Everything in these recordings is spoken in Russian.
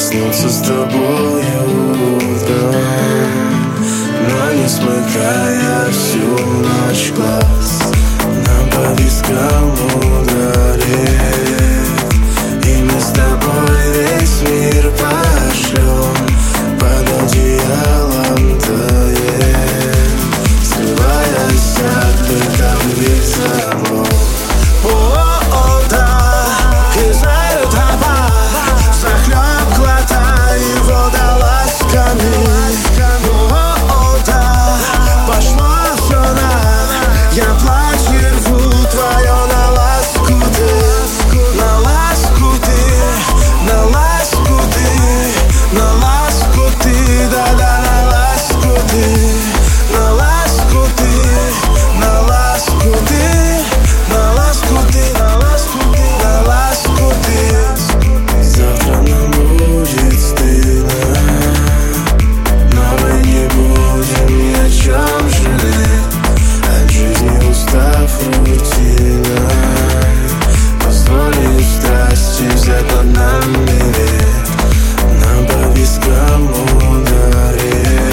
проснуться с тобою утром, но не смыкая всю ночь глаз. Нам по вискам ударит, и мы с тобой весь мир пошлем. Под одеялом таем, скрываясь от бытовых забот. О, да, и знают оба, захлеб глотай вода ласками. О, да, пошло все надо, я платье рву твое на лоскуты. На лоскуты, на лоскуты, на лоскуты, да-да, на лоскуты. На лоскуты, на лоскуты, на лоскуты, на лоскуты, на лоскуты. Завтра нам будет стыдно, но мы не будем ни о чем жалеть. От жизни устав рутиной, позволить страсти взять над нами верх. Нам по вискам ударит,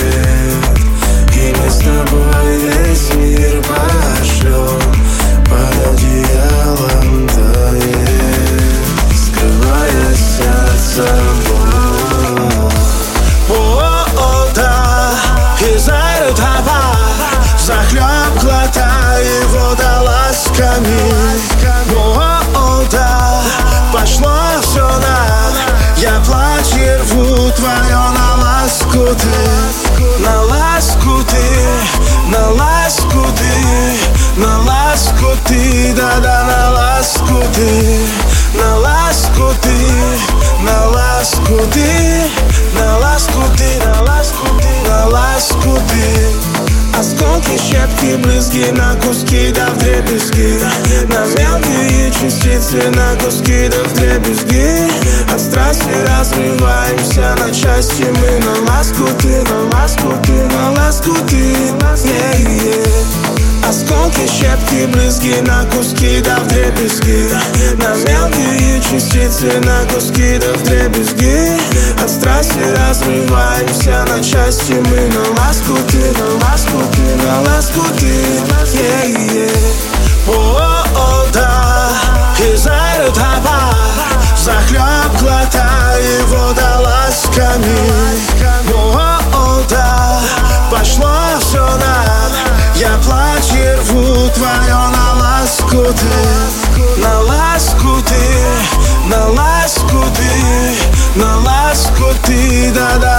и мы с тобой весь мир пошлем. Под одеялом таем, скрываясь от собой. О, да, и знают оба, захлеб глотай вода ласками. О, да, пошло все надо, я платье рву твое на лоскуты. На лоскуты, на лоскуты, на лоскуты, да-да, на лоскуты. На лоскуты, на лоскуты, на лоскуты, на лоскуты, на лоскуты. Осколки, щепки, брызги на куски да вдребезги, на мелкие частицы, на куски да вдребезги. От страсти разрываемся на части мы на лоскуты, на лоскуты, на лоскуты. Осколки, щепки, брызги на куски да вдребезги, на мелкие частицы, на куски да вдребезги. От страсти разрываемся на части мы на лоскуты, на лоскуты, на лоскуты. О, да, и знают оба, захлеб глотай вода ласками. О, да, пошло все надо, я платье рву твое на лоскуты. На лоскуты, на лоскуты, на лоскуты, да-да.